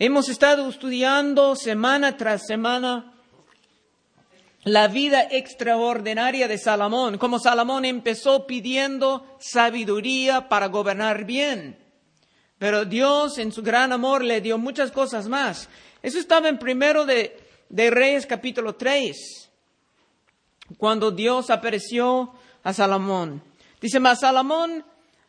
Hemos estado estudiando semana tras semana la vida extraordinaria de Salomón, como Salomón empezó pidiendo sabiduría para gobernar bien. Pero Dios en su gran amor le dio muchas cosas más. Eso estaba en Primero de Reyes capítulo 3, cuando Dios apareció a Salomón. Dice, mas Salomón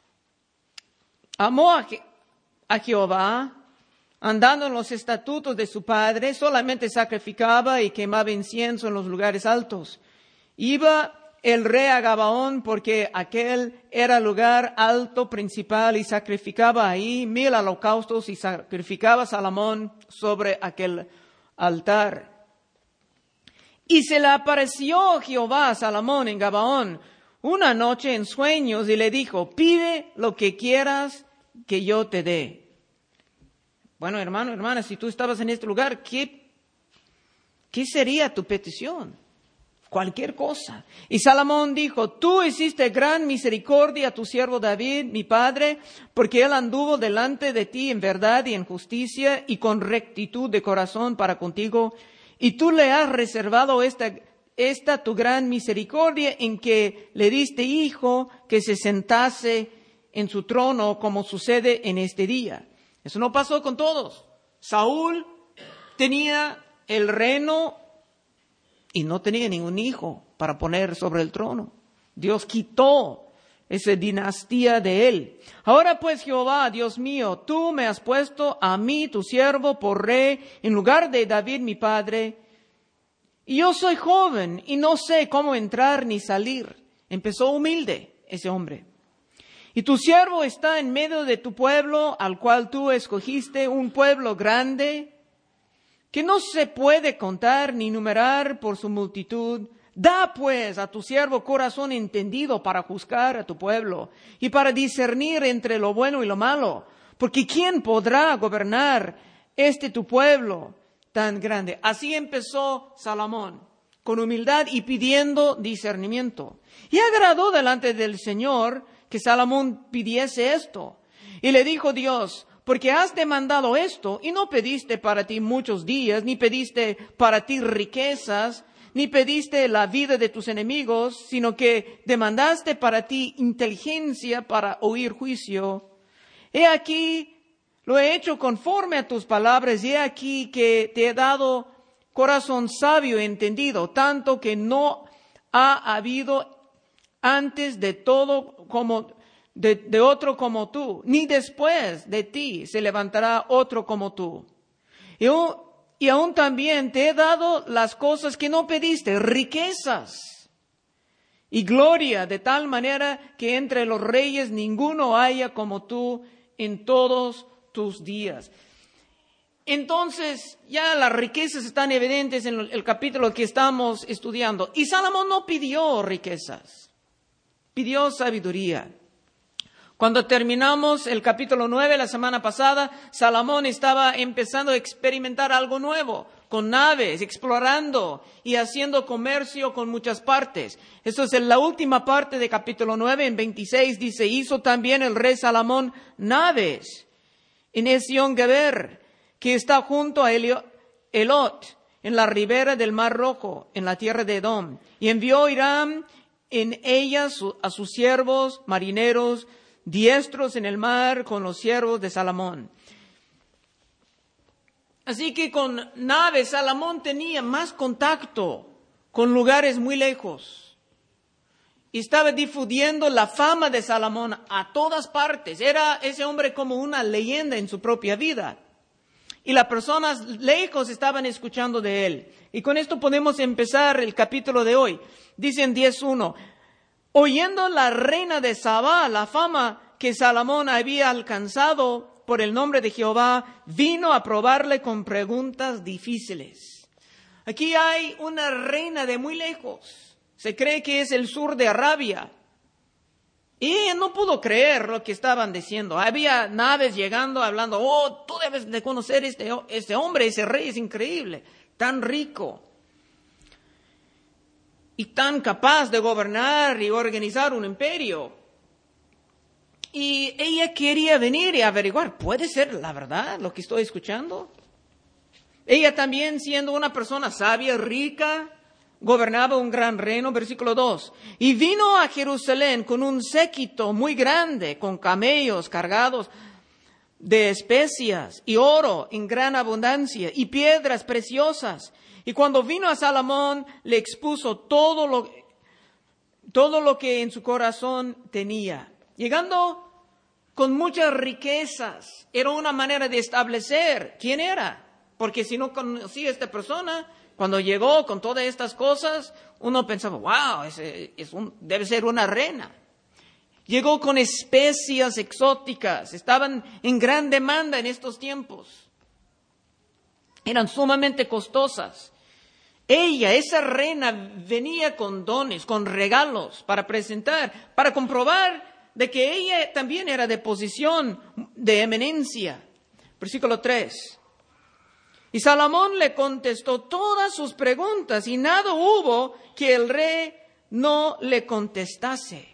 amó a Jehová, andando en los estatutos de su padre, solamente sacrificaba y quemaba incienso en los lugares altos. Iba el rey a Gabaón, porque aquel era lugar alto principal, y sacrificaba ahí 1000 holocaustos, y sacrificaba Salomón sobre aquel altar. Y se le apareció Jehová a Salomón en Gabaón una noche en sueños, y le dijo, pide lo que quieras que yo te dé. Bueno, hermano, hermana, si tú estabas en este lugar, ¿qué sería tu petición? Cualquier cosa. Y Salomón dijo, tú hiciste gran misericordia a tu siervo David, mi padre, porque él anduvo delante de ti en verdad y en justicia y con rectitud de corazón para contigo. Y tú le has reservado esta tu gran misericordia en que le diste hijo que se sentase en su trono, como sucede en este día. Eso no pasó con todos. Saúl tenía el reino y no tenía ningún hijo para poner sobre el trono. Dios quitó esa dinastía de él. Ahora pues, Jehová, Dios mío, tú me has puesto a mí, tu siervo, por rey, en lugar de David, mi padre. Y yo soy joven y no sé cómo entrar ni salir. Empezó humilde ese hombre. Y tu siervo está en medio de tu pueblo, al cual tú escogiste, un pueblo grande, que no se puede contar ni numerar por su multitud. Da pues a tu siervo corazón entendido para juzgar a tu pueblo y para discernir entre lo bueno y lo malo. Porque ¿quién podrá gobernar tu pueblo tan grande? Así empezó Salomón, con humildad y pidiendo discernimiento. Y agradó delante del Señor que Salomón pidiese esto. Y le dijo Dios, porque has demandado esto, y no pediste para ti muchos días, ni pediste para ti riquezas, ni pediste la vida de tus enemigos, sino que demandaste para ti inteligencia para oír juicio. He aquí, lo he hecho conforme a tus palabras, y he aquí que te he dado corazón sabio y entendido, tanto que no ha habido antes de todo como de otro como tú, ni después de ti se levantará otro como tú. Y aún también te he dado las cosas que no pediste, riquezas y gloria, de tal manera que entre los reyes ninguno haya como tú en todos tus días. Entonces, ya las riquezas están evidentes en el capítulo que estamos estudiando. Y Salomón no pidió riquezas, pidió sabiduría. Cuando terminamos el capítulo 9 la semana pasada, Salomón estaba empezando a experimentar algo nuevo, con naves, explorando y haciendo comercio con muchas partes. Eso es en la última parte de capítulo 9, en 26, dice, hizo también el rey Salomón naves en Ezión-Geber, que está junto a Elot, en la ribera del Mar Rojo, en la tierra de Edom. Y envió Hiram en ellas a sus siervos marineros, diestros en el mar, con los siervos de Salomón. Así que con naves Salomón tenía más contacto con lugares muy lejos. Y estaba difundiendo la fama de Salomón a todas partes. Era ese hombre como una leyenda en su propia vida. Y las personas lejos estaban escuchando de él. Y con esto podemos empezar el capítulo de hoy. Dice en 10:1, oyendo la reina de Sabá la fama que Salomón había alcanzado por el nombre de Jehová, vino a probarle con preguntas difíciles. Aquí hay una reina de muy lejos. Se cree que es el sur de Arabia. Y ella no pudo creer lo que estaban diciendo. Había naves llegando, hablando, oh, tú debes de conocer este hombre, ese rey es increíble, tan rico y tan capaz de gobernar y organizar un imperio. Y ella quería venir y averiguar, ¿puede ser la verdad lo que estoy escuchando? Ella también, siendo una persona sabia, rica, gobernaba un gran reino. Versículo 2. Y vino a Jerusalén con un séquito muy grande, con camellos cargados de especias y oro en gran abundancia y piedras preciosas. Y cuando vino a Salomón, le expuso todo lo que en su corazón tenía. Llegando con muchas riquezas, era una manera de establecer quién era. Porque si no conocía a esta persona, cuando llegó con todas estas cosas, uno pensaba, wow, debe ser una reina. Llegó con especias exóticas, estaban en gran demanda en estos tiempos. Eran sumamente costosas. Ella, esa reina, venía con dones, con regalos para presentar, para comprobar de que ella también era de posición, de eminencia. Versículo 3. Y Salomón le contestó todas sus preguntas y nada hubo que el rey no le contestase.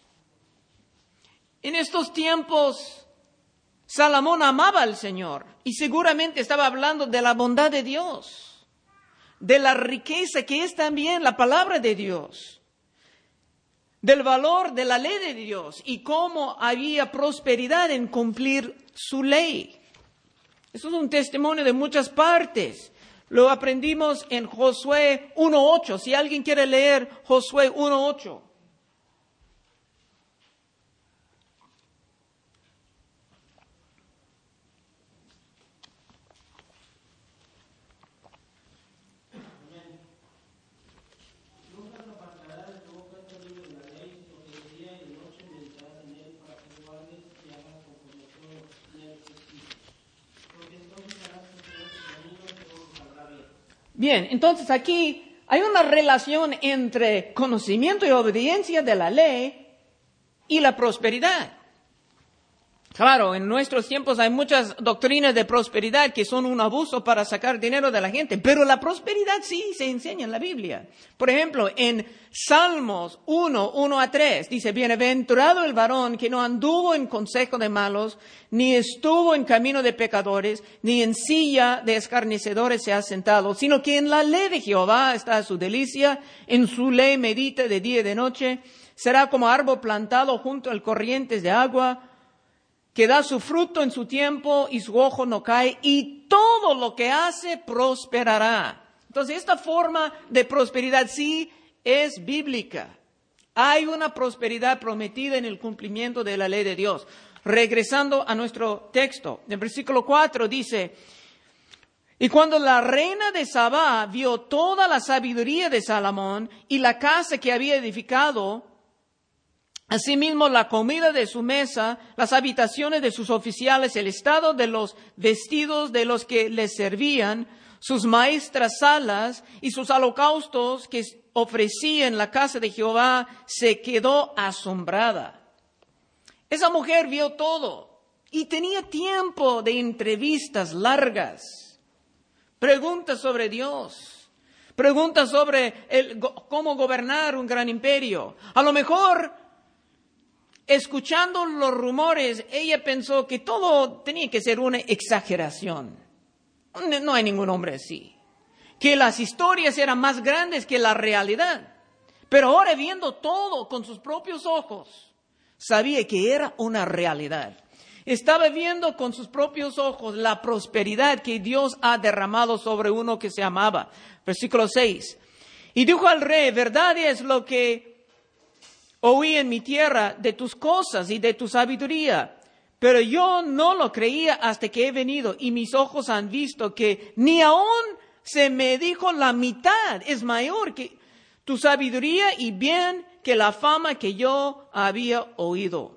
En estos tiempos, Salomón amaba al Señor y seguramente estaba hablando de la bondad de Dios, de la riqueza que es también la palabra de Dios, del valor de la ley de Dios y cómo había prosperidad en cumplir su ley. Eso es un testimonio de muchas partes. Lo aprendimos en Josué 1:8. Si alguien quiere leer Josué 1:8. Bien, entonces aquí hay una relación entre conocimiento y obediencia de la ley y la prosperidad. Claro, en nuestros tiempos hay muchas doctrinas de prosperidad que son un abuso para sacar dinero de la gente, pero la prosperidad sí se enseña en la Biblia. Por ejemplo, en Salmos 1:1-3 dice, bienaventurado el varón que no anduvo en consejo de malos, ni estuvo en camino de pecadores, ni en silla de escarnecedores se ha sentado, sino que en la ley de Jehová está su delicia, en su ley medita de día y de noche, será como árbol plantado junto a corrientes de agua, que da su fruto en su tiempo y su ojo no cae, y todo lo que hace prosperará. Entonces, esta forma de prosperidad sí es bíblica. Hay una prosperidad prometida en el cumplimiento de la ley de Dios. Regresando a nuestro texto, en versículo 4 dice, y cuando la reina de Sabá vio toda la sabiduría de Salomón y la casa que había edificado, asimismo la comida de su mesa, las habitaciones de sus oficiales, el estado de los vestidos de los que les servían, sus maestras salas y sus holocaustos que ofrecía en la casa de Jehová, se quedó asombrada. Esa mujer vio todo y tenía tiempo de entrevistas largas, preguntas sobre Dios, preguntas sobre cómo gobernar un gran imperio. A lo mejor, escuchando los rumores, ella pensó que todo tenía que ser una exageración. No hay ningún hombre así. Que las historias eran más grandes que la realidad. Pero ahora, viendo todo con sus propios ojos, sabía que era una realidad. Estaba viendo con sus propios ojos la prosperidad que Dios ha derramado sobre uno que se amaba. Versículo 6. Y dijo al rey, verdad es lo que oí en mi tierra de tus cosas y de tu sabiduría, pero yo no lo creía hasta que he venido y mis ojos han visto que ni aún se me dijo la mitad, es mayor que tu sabiduría y bien que la fama que yo había oído.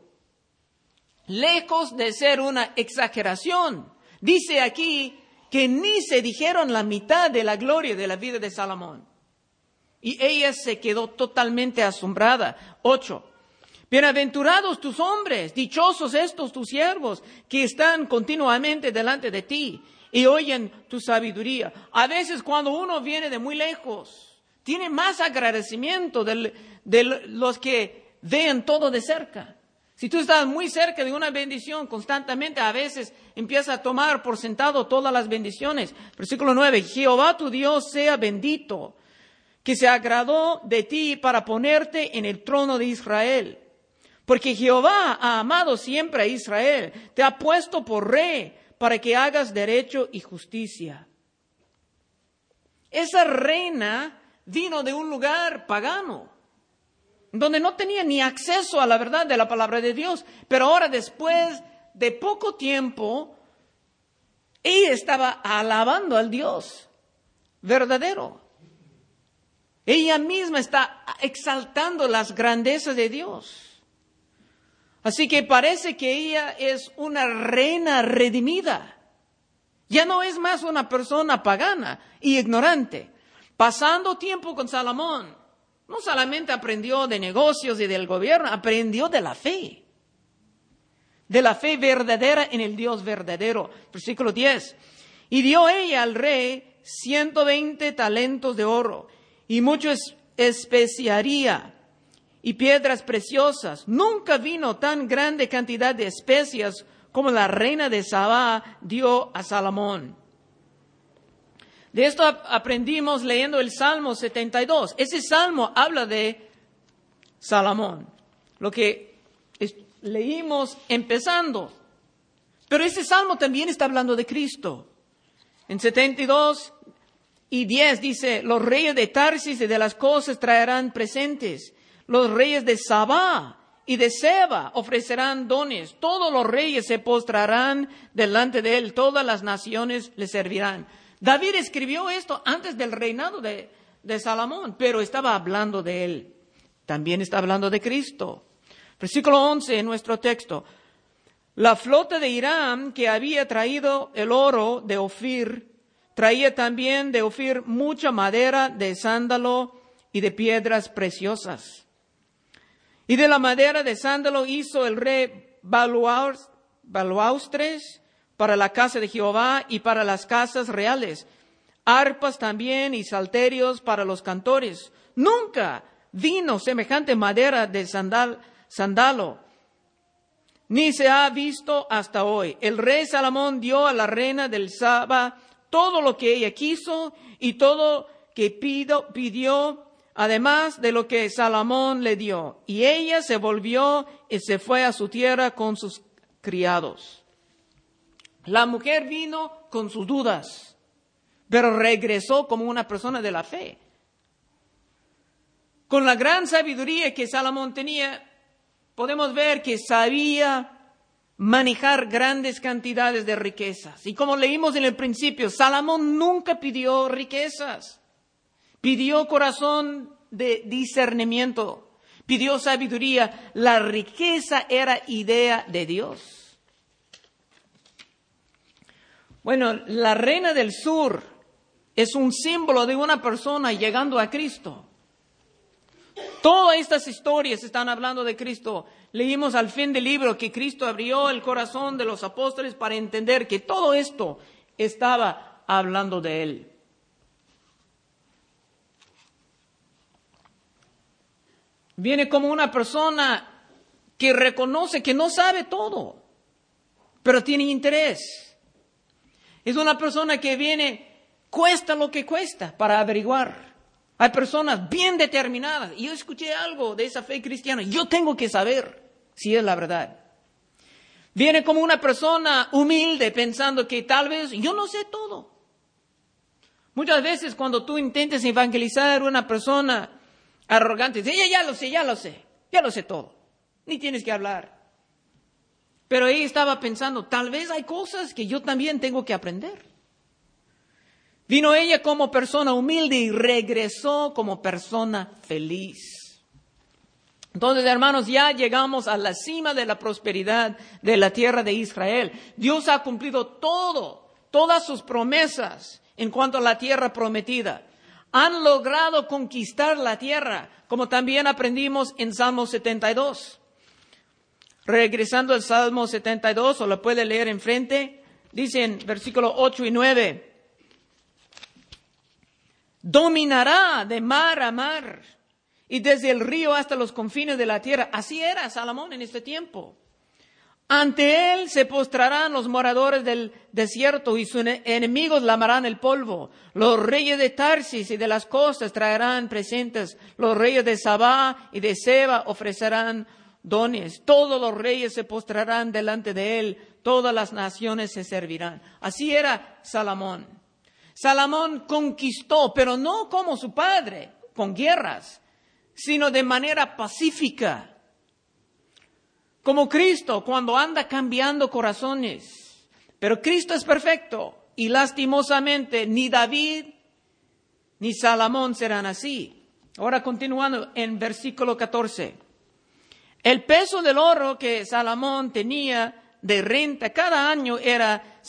Lejos de ser una exageración, dice aquí que ni se dijeron la mitad de la gloria de la vida de Salomón. Y ella se quedó totalmente asombrada. 8. Bienaventurados tus hombres, dichosos estos tus siervos, que están continuamente delante de ti y oyen tu sabiduría. A veces cuando uno viene de muy lejos, tiene más agradecimiento de los que ven todo de cerca. Si tú estás muy cerca de una bendición, constantemente a veces empiezas a tomar por sentado todas las bendiciones. Versículo 9, Jehová tu Dios sea bendito, que se agradó de ti para ponerte en el trono de Israel. Porque Jehová ha amado siempre a Israel, te ha puesto por rey para que hagas derecho y justicia. Esa reina vino de un lugar pagano, donde no tenía ni acceso a la verdad de la palabra de Dios. Pero ahora, después de poco tiempo, ella estaba alabando al Dios verdadero. Ella misma está exaltando las grandezas de Dios. Así que parece que ella es una reina redimida. Ya no es más una persona pagana y ignorante. Pasando tiempo con Salomón, no solamente aprendió de negocios y del gobierno, aprendió de la fe. De la fe verdadera en el Dios verdadero. Versículo 10. Y dio ella al rey 120 talentos de oro y mucho especiaría y piedras preciosas. Nunca vino tan grande cantidad de especias como la reina de Sabá dio a Salomón. De esto aprendimos leyendo el Salmo 72. Ese salmo habla de Salomón, lo que leímos empezando. Pero ese salmo también está hablando de Cristo. En 72:10 dice, los reyes de Tarsis y de las costas traerán presentes. Los reyes de Sabá y de Seba ofrecerán dones. Todos los reyes se postrarán delante de él. Todas las naciones le servirán. David escribió esto antes del reinado de Salomón, pero estaba hablando de él. También está hablando de Cristo. Versículo 11 en nuestro texto. La flota de Hiram que había traído el oro de Ofir, traía también de Ofir mucha madera de sándalo y de piedras preciosas. Y de la madera de sándalo hizo el rey balaustres para la casa de Jehová y para las casas reales, arpas también y salterios para los cantores. Nunca vino semejante madera de sándalo, ni se ha visto hasta hoy. El rey Salomón dio a la reina del Saba todo lo que ella quiso y todo que pidió, además de lo que Salomón le dio. Y ella se volvió y se fue a su tierra con sus criados. La mujer vino con sus dudas, pero regresó como una persona de la fe. Con la gran sabiduría que Salomón tenía, podemos ver que sabía manejar grandes cantidades de riquezas. Y como leímos en el principio, Salomón nunca pidió riquezas. Pidió corazón de discernimiento. Pidió sabiduría. La riqueza era idea de Dios. Bueno, la reina del sur es un símbolo de una persona llegando a Cristo. Todas estas historias están hablando de Cristo. Leímos al fin del libro que Cristo abrió el corazón de los apóstoles para entender que todo esto estaba hablando de Él. Viene como una persona que reconoce que no sabe todo, pero tiene interés. Es una persona que viene, cuesta lo que cuesta, para averiguar. Hay personas bien determinadas. Yo escuché algo de esa fe cristiana. Yo tengo que saber si es la verdad. Viene como una persona humilde pensando que tal vez yo no sé todo. Muchas veces cuando tú intentes evangelizar a una persona arrogante, dice, ya lo sé todo. Ni tienes que hablar. Pero ella estaba pensando, tal vez hay cosas que yo también tengo que aprender. Vino ella como persona humilde y regresó como persona feliz. Entonces, hermanos, ya llegamos a la cima de la prosperidad de la tierra de Israel. Dios ha cumplido todas sus promesas en cuanto a la tierra prometida. Han logrado conquistar la tierra, como también aprendimos en Salmo 72. Regresando al Salmo 72, o lo puede leer enfrente, dice en versículos 8 y 9. Dominará de mar a mar y desde el río hasta los confines de la tierra. Así era Salomón en este tiempo. Ante él se postrarán los moradores del desierto y sus enemigos lamarán el polvo. Los reyes de Tarsis y de las costas traerán presentes. Los reyes de Sabá y de Seba ofrecerán dones. Todos los reyes se postrarán delante de él. Todas las naciones se servirán. Así era Salomón. Salomón conquistó, pero no como su padre, con guerras, sino de manera pacífica. Como Cristo, cuando anda cambiando corazones. Pero Cristo es perfecto y lastimosamente ni David ni Salomón serán así. Ahora continuando en versículo 14. El peso del oro que Salomón tenía de renta cada año era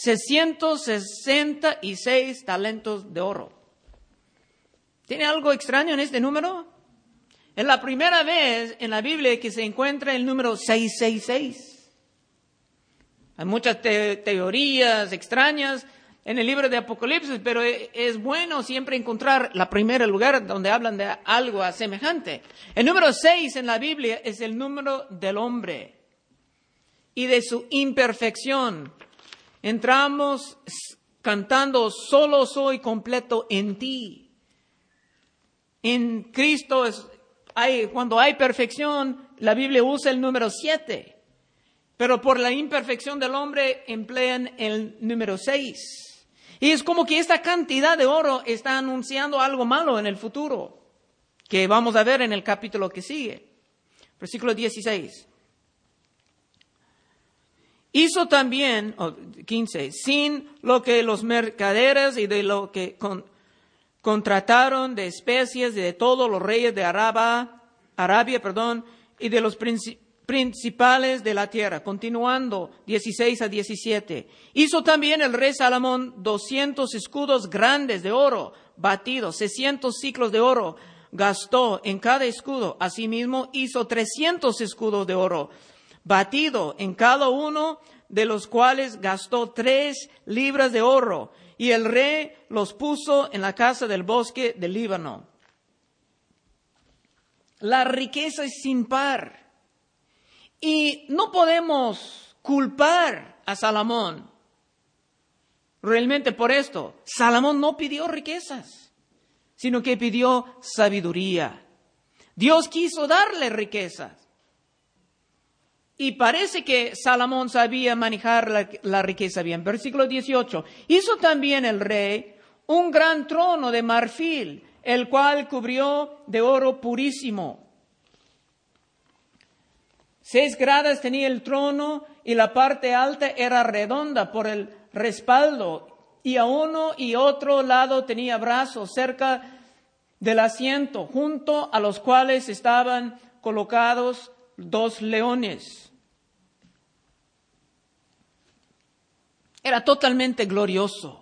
666 talentos de oro. ¿Tiene algo extraño en este número? Es la primera vez en la Biblia que se encuentra el número 666. Hay muchas teorías extrañas en el libro de Apocalipsis, pero es bueno siempre encontrar la primera lugar donde hablan de algo semejante. El número 6 en la Biblia es el número del hombre y de su imperfección. Entramos cantando, solo soy completo en ti. En Cristo cuando hay perfección, la Biblia usa el número 7. Pero por la imperfección del hombre emplean el número 6. Y es como que esta cantidad de oro está anunciando algo malo en el futuro, que vamos a ver en el capítulo que sigue. Versículo 16. Hizo también, 15, sin lo que los mercaderes y de lo que contrataron de especies de todos los reyes de Arabia, y de los principales de la tierra. Continuando, 16 a 17. Hizo también el rey Salomón 200 escudos grandes de oro, batidos, 600 ciclos de oro gastó en cada escudo. Asimismo hizo 300 escudos de oro, batido en cada uno, de los cuales gastó 3 libras de oro. Y el rey los puso en la casa del bosque del Líbano. La riqueza es sin par. Y no podemos culpar a Salomón realmente por esto. Salomón no pidió riquezas, sino que pidió sabiduría. Dios quiso darle riquezas. Y parece que Salomón sabía manejar la riqueza bien. Versículo 18. Hizo también el rey un gran trono de marfil, el cual cubrió de oro purísimo. 6 gradas tenía el trono y la parte alta era redonda por el respaldo. Y a uno y otro lado tenía brazos cerca del asiento, junto a los cuales estaban colocados 2 leones. Era totalmente glorioso,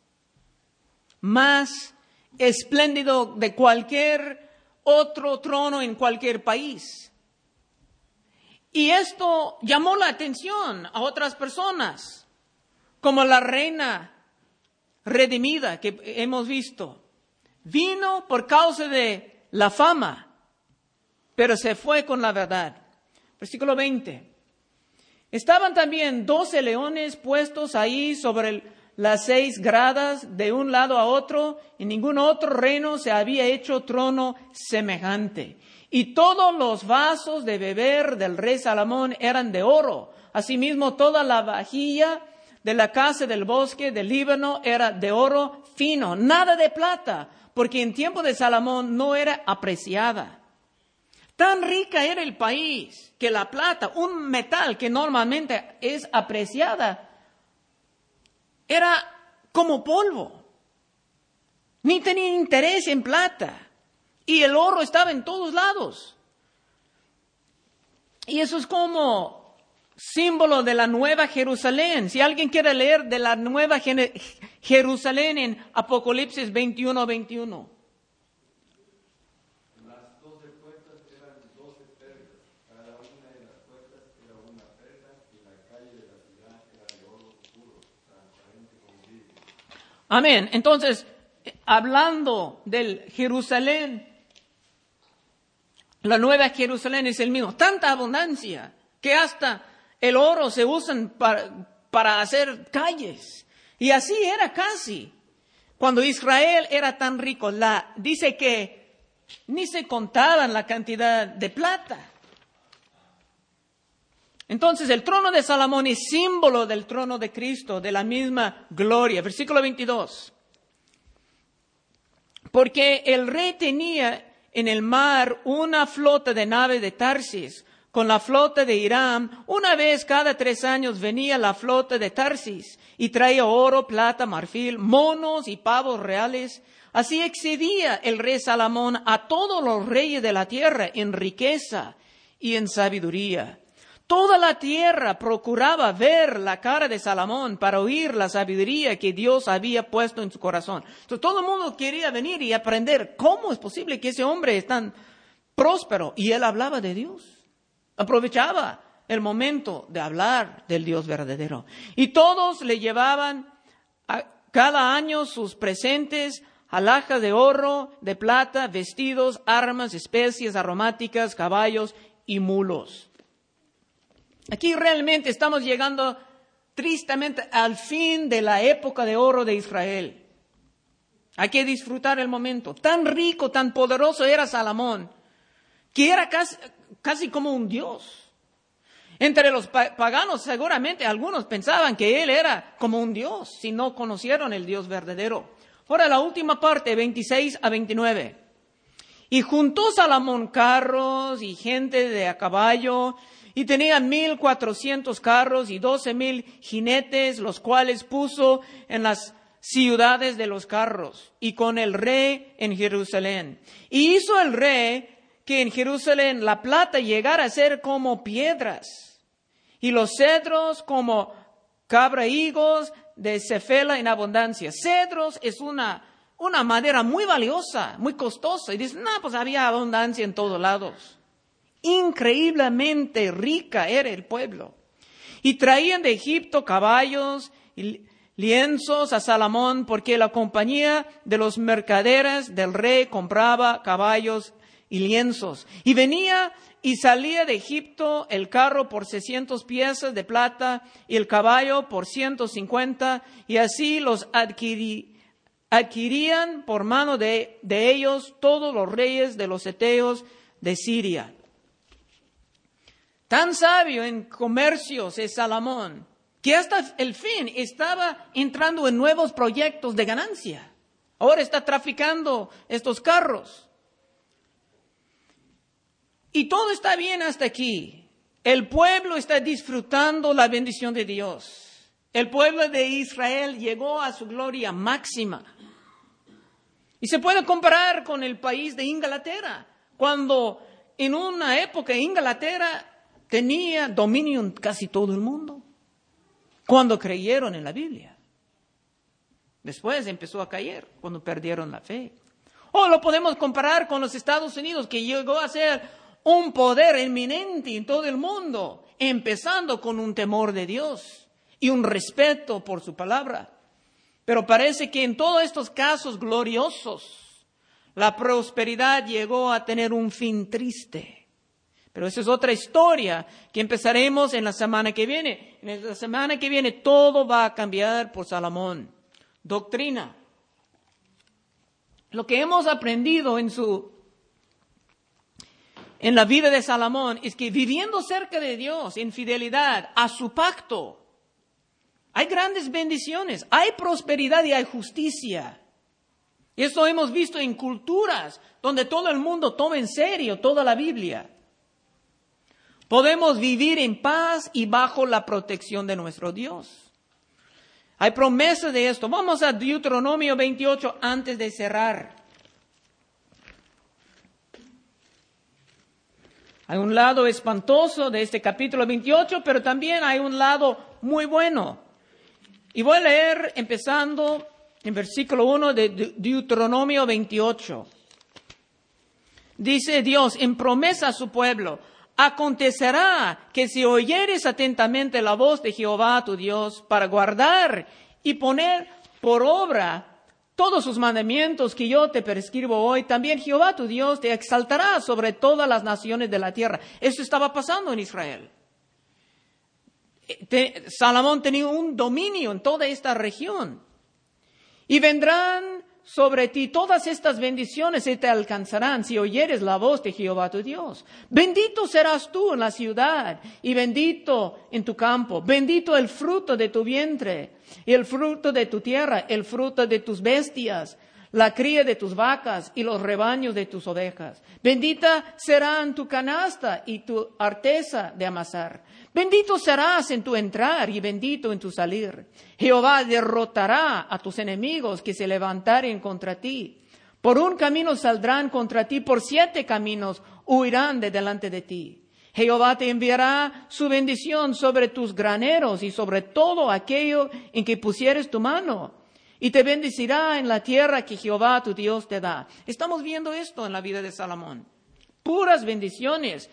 más espléndido de cualquier otro trono en cualquier país. Y esto llamó la atención a otras personas, como la reina redimida que hemos visto. Vino por causa de la fama, pero se fue con la verdad. Versículo 20. Estaban también 12 leones puestos ahí sobre las 6 gradas de un lado a otro. En ningún otro reino se había hecho trono semejante. Y todos los vasos de beber del rey Salomón eran de oro. Asimismo, toda la vajilla de la casa del bosque del Líbano era de oro fino, nada de plata, porque en tiempo de Salomón no era apreciada. Tan rica era el país que la plata, un metal que normalmente es apreciada, era como polvo. Ni tenía interés en plata. Y el oro estaba en todos lados. Y eso es como símbolo de la Nueva Jerusalén. Si alguien quiere leer de la Nueva Jerusalén en Apocalipsis 21:21. Amén. Entonces, hablando del Jerusalén La Nueva Jerusalén es el mismo. Tanta abundancia que hasta el oro se usan para hacer calles. Y así era casi. Cuando Israel era tan rico, dice que ni se contaban la cantidad de plata. Entonces el trono de Salomón es símbolo del trono de Cristo, de la misma gloria. Versículo 22. Porque el rey tenía en el mar una flota de naves de Tarsis, con la flota de Hiram. Una vez cada 3 años venía la flota de Tarsis y traía oro, plata, marfil, monos y pavos reales. Así excedía el rey Salomón a todos los reyes de la tierra en riqueza y en sabiduría. Toda la tierra procuraba ver la cara de Salomón para oír la sabiduría que Dios había puesto en su corazón. Entonces todo el mundo quería venir y aprender cómo es posible que ese hombre es tan próspero. Y él hablaba de Dios. Aprovechaba el momento de hablar del Dios verdadero. Y todos le llevaban cada año sus presentes, alhajas de oro, de plata, vestidos, armas, especies aromáticas, caballos y mulos. Aquí realmente estamos llegando tristemente al fin de la época de oro de Israel. Hay que disfrutar el momento. Tan rico, tan poderoso era Salomón, que era casi como un dios. Entre los paganos seguramente algunos pensaban que él era como un dios, si no conocieron el Dios verdadero. Ahora la última parte, 26 a 29. Y juntó Salomón carros y gente de a caballo, y tenía 1,400 carros y 12,000 jinetes, los cuales puso en las ciudades de los carros, y con el rey en Jerusalén. Y hizo el rey que en Jerusalén la plata llegara a ser como piedras, y los cedros como cabrahigos de Cefela en abundancia. Cedros es una madera muy valiosa, muy costosa. Y dicen, pues había abundancia en todos lados. Increíblemente rica era el pueblo. Y traían de Egipto caballos y lienzos a Salomón, porque la compañía de los mercaderes del rey compraba caballos y lienzos. Y venía y salía de Egipto el carro por 600 piezas de plata y el caballo por 150, y así los adquirían por mano de ellos todos los reyes de los heteos de Siria. Tan sabio en comercios es Salomón, que hasta el fin estaba entrando en nuevos proyectos de ganancia. Ahora está traficando estos carros. Y todo está bien hasta aquí. El pueblo está disfrutando la bendición de Dios. El pueblo de Israel llegó a su gloria máxima. Y se puede comparar con el país de Inglaterra, cuando en una época Inglaterra tenía dominio en casi todo el mundo, cuando creyeron en la Biblia. Después empezó a caer, cuando perdieron la fe. O lo podemos comparar con los Estados Unidos, que llegó a ser un poder eminente en todo el mundo, empezando con un temor de Dios y un respeto por su palabra. Pero parece que en todos estos casos gloriosos, la prosperidad llegó a tener un fin triste. Pero esa es otra historia que empezaremos en la semana que viene. En la semana que viene todo va a cambiar por Salomón. Doctrina. Lo que hemos aprendido en la vida de Salomón es que viviendo cerca de Dios, en fidelidad a su pacto, hay grandes bendiciones, hay prosperidad y hay justicia. Y esto hemos visto en culturas donde todo el mundo toma en serio toda la Biblia. Podemos vivir en paz y bajo la protección de nuestro Dios. Hay promesa de esto. Vamos a Deuteronomio 28 antes de cerrar. Hay un lado espantoso de este capítulo 28, pero también hay un lado muy bueno. Y voy a leer empezando en versículo 1 de Deuteronomio 28. Dice Dios en promesa a su pueblo: acontecerá que si oyeres atentamente la voz de Jehová tu Dios para guardar y poner por obra todos sus mandamientos que yo te prescribo hoy, también Jehová tu Dios te exaltará sobre todas las naciones de la tierra. Esto estaba pasando en Israel. Salomón tenía un dominio en toda esta región. Y vendrán sobre ti todas estas bendiciones y te alcanzarán si oyeres la voz de Jehová tu Dios. Bendito serás tú en la ciudad y bendito en tu campo. Bendito el fruto de tu vientre y el fruto de tu tierra, el fruto de tus bestias, la cría de tus vacas y los rebaños de tus ovejas. Bendita serán tu canasta y tu arteza de amasar. Bendito serás en tu entrar y bendito en tu salir. Jehová derrotará a tus enemigos que se levantaren contra ti. Por un camino saldrán contra ti, por 7 caminos huirán de delante de ti. Jehová te enviará su bendición sobre tus graneros y sobre todo aquello en que pusieres tu mano. Y te bendecirá en la tierra que Jehová tu Dios te da. Estamos viendo esto en la vida de Salomón. Puras bendiciones.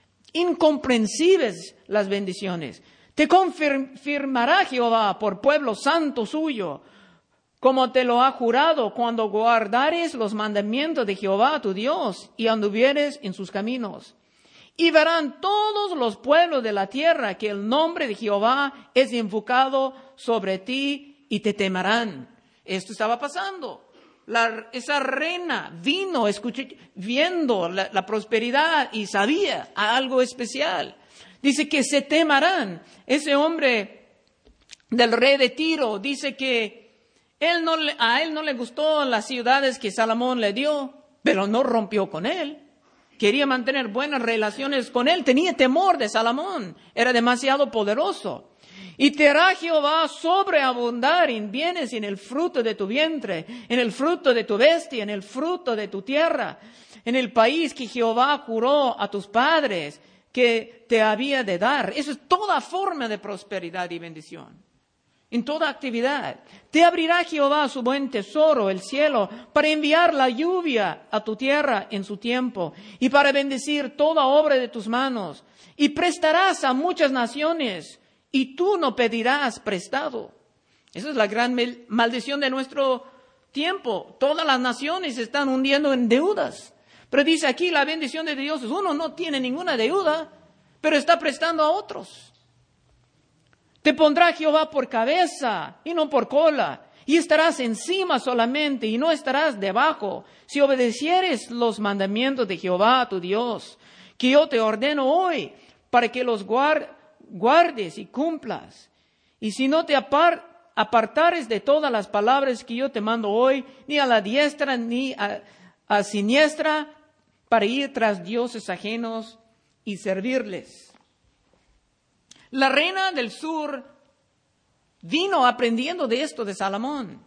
Incomprensibles las bendiciones. Te confirmará Jehová por pueblo santo suyo, como te lo ha jurado, cuando guardares los mandamientos de Jehová tu Dios y anduvieres en sus caminos. Y verán todos los pueblos de la tierra que el nombre de Jehová es invocado sobre ti y te temerán. Esto estaba pasando. Esa reina vino viendo la prosperidad y sabía algo especial. Dice que se temerán. Ese hombre del rey de Tiro dice que a él no le gustó las ciudades que Salomón le dio, pero no rompió con él. Quería mantener buenas relaciones con él. Tenía temor de Salomón. Era demasiado poderoso. Y te hará Jehová sobreabundar en bienes y en el fruto de tu vientre, en el fruto de tu bestia, en el fruto de tu tierra, en el país que Jehová juró a tus padres que te había de dar. Eso es toda forma de prosperidad y bendición. En toda actividad. Te abrirá Jehová su buen tesoro, el cielo, para enviar la lluvia a tu tierra en su tiempo y para bendecir toda obra de tus manos. Y prestarás a muchas naciones y tú no pedirás prestado. Esa es la gran maldición de nuestro tiempo. Todas las naciones se están hundiendo en deudas. Pero dice aquí la bendición de Dios es uno no tiene ninguna deuda, pero está prestando a otros. Te pondrá Jehová por cabeza y no por cola, y estarás encima solamente y no estarás debajo, si obedecieres los mandamientos de Jehová tu Dios, que yo te ordeno hoy, para que los guardes y cumplas. Y si no te apartares de todas las palabras que yo te mando hoy, ni a la diestra ni a siniestra, para ir tras dioses ajenos y servirles. La reina del sur vino aprendiendo de esto de Salomón.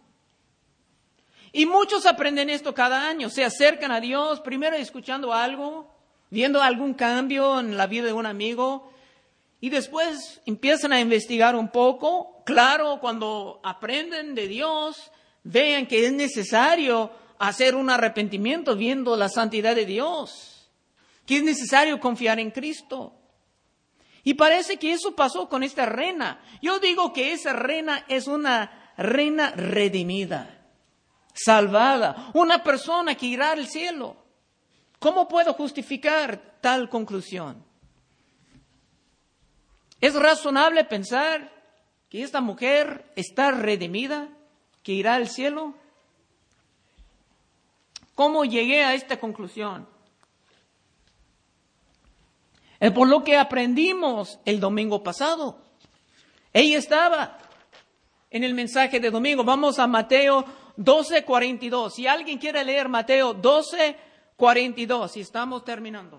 Y muchos aprenden esto cada año. Se acercan a Dios, primero escuchando algo, viendo algún cambio en la vida de un amigo, y después empiezan a investigar un poco. Claro, cuando aprenden de Dios, vean que es necesario hacer un arrepentimiento viendo la santidad de Dios, que es necesario confiar en Cristo. Y parece que eso pasó con esta reina. Yo digo que esa reina es una reina redimida, salvada, una persona que irá al cielo. ¿Cómo puedo justificar tal conclusión? ¿Es razonable pensar que esta mujer está redimida, que irá al cielo? ¿Cómo llegué a esta conclusión? Es por lo que aprendimos el domingo pasado. Ella estaba en el mensaje de domingo. Vamos a Mateo 12:42. Si alguien quiere leer Mateo 12:42, si estamos terminando.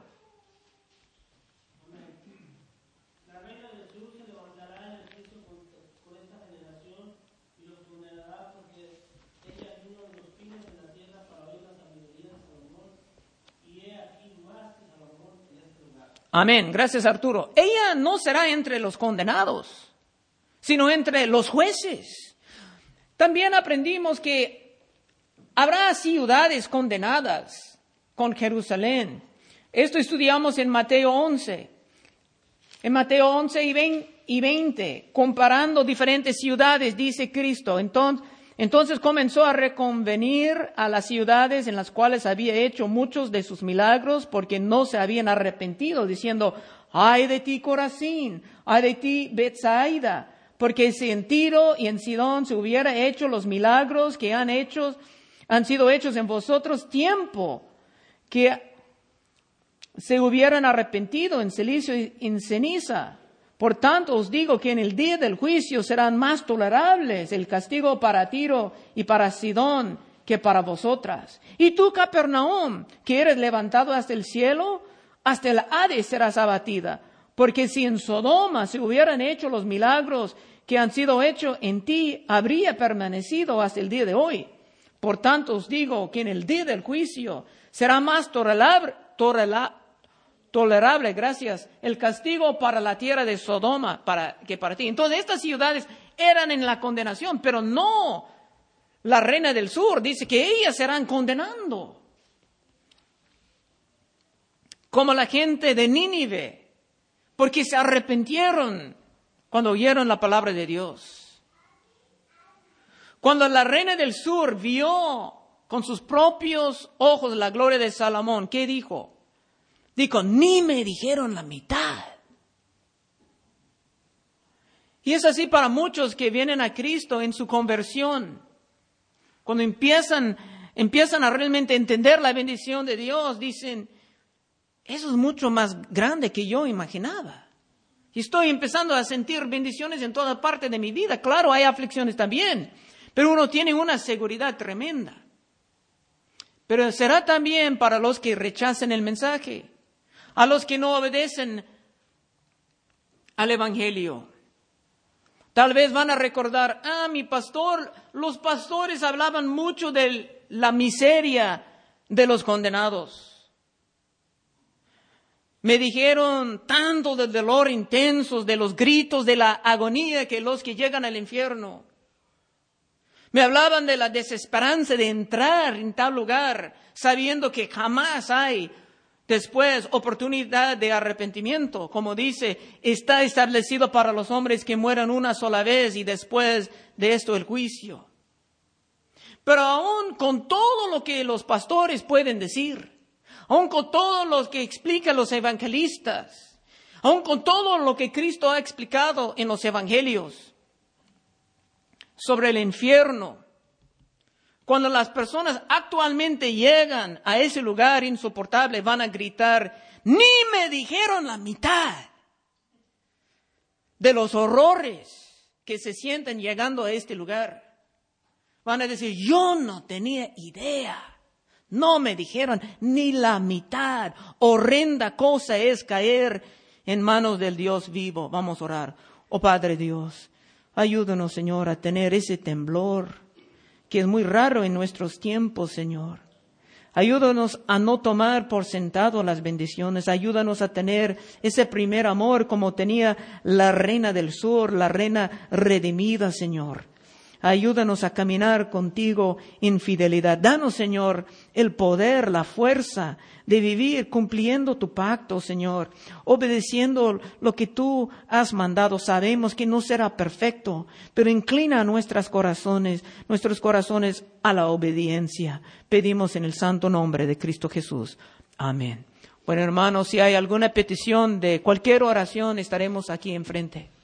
La reina del sur se levantará en el juicio con esta generación y los condenará porque ella es uno de los fines de la tierra para oír la sabiduría de Salomón. Y he aquí más que Salomón en este lugar. Amén. Gracias, Arturo. Ella no será entre los condenados, sino entre los jueces. También aprendimos que habrá ciudades condenadas con Jerusalén. Esto estudiamos en Mateo 11. En Mateo 11 y 20, comparando diferentes ciudades, dice Cristo. Entonces, Entonces comenzó a reconvenir a las ciudades en las cuales había hecho muchos de sus milagros, porque no se habían arrepentido, diciendo: ay de ti, Corazín, ay de ti, Betsaida, porque si en Tiro y en Sidón se hubiera hecho los milagros que han sido hechos en vosotros, tiempo que se hubieran arrepentido en cilicio y en ceniza. Por tanto os digo que en el día del juicio serán más tolerables el castigo para Tiro y para Sidón que para vosotras. Y tú, Capernaum, que eres levantado hasta el cielo, hasta el Hades serás abatida. Porque si en Sodoma se hubieran hecho los milagros que han sido hechos en ti, habría permanecido hasta el día de hoy. Por tanto os digo que en el día del juicio será más tolerable, el castigo para la tierra de Sodoma que para ti. Entonces estas ciudades eran en la condenación, pero no la reina del sur. Dice que ellas serán condenando. Como la gente de Nínive, porque se arrepintieron cuando oyeron la palabra de Dios. Cuando la reina del sur vio con sus propios ojos la gloria de Salomón, ¿qué dijo? Dijo: ni me dijeron la mitad. Y es así para muchos que vienen a Cristo en su conversión. Cuando empiezan a realmente entender la bendición de Dios, dicen: eso es mucho más grande que yo imaginaba. Y estoy empezando a sentir bendiciones en toda parte de mi vida. Claro, hay aflicciones también, pero uno tiene una seguridad tremenda. Pero será también para los que rechacen el mensaje, a los que no obedecen al Evangelio. Tal vez van a recordar: mi pastor, los pastores hablaban mucho de la miseria de los condenados. Me dijeron tanto del dolor intenso, de los gritos, de la agonía que los que llegan al infierno. Me hablaban de la desesperanza de entrar en tal lugar, sabiendo que jamás hay después oportunidad de arrepentimiento. Como dice, está establecido para los hombres que mueran una sola vez y después de esto el juicio. Pero aún con todo lo que los pastores pueden decir, aún con todo lo que explican los evangelistas, aún con todo lo que Cristo ha explicado en los evangelios sobre el infierno, cuando las personas actualmente llegan a ese lugar insoportable, van a gritar: ni me dijeron la mitad de los horrores que se sienten llegando a este lugar. Van a decir: yo no tenía idea. No me dijeron ni la mitad. Horrenda cosa es caer en manos del Dios vivo. Vamos a orar. Oh Padre Dios, ayúdanos, Señor, a tener ese temblor que es muy raro en nuestros tiempos, Señor. Ayúdanos a no tomar por sentado las bendiciones. Ayúdanos a tener ese primer amor como tenía la reina del sur, la reina redimida, Señor. Ayúdanos a caminar contigo en fidelidad. Danos, Señor, el poder, la fuerza de vivir cumpliendo tu pacto, Señor, obedeciendo lo que tú has mandado. Sabemos que no será perfecto, pero inclina nuestros corazones a la obediencia. Pedimos en el santo nombre de Cristo Jesús. Amén. Bueno, hermanos, si hay alguna petición de cualquier oración, estaremos aquí enfrente.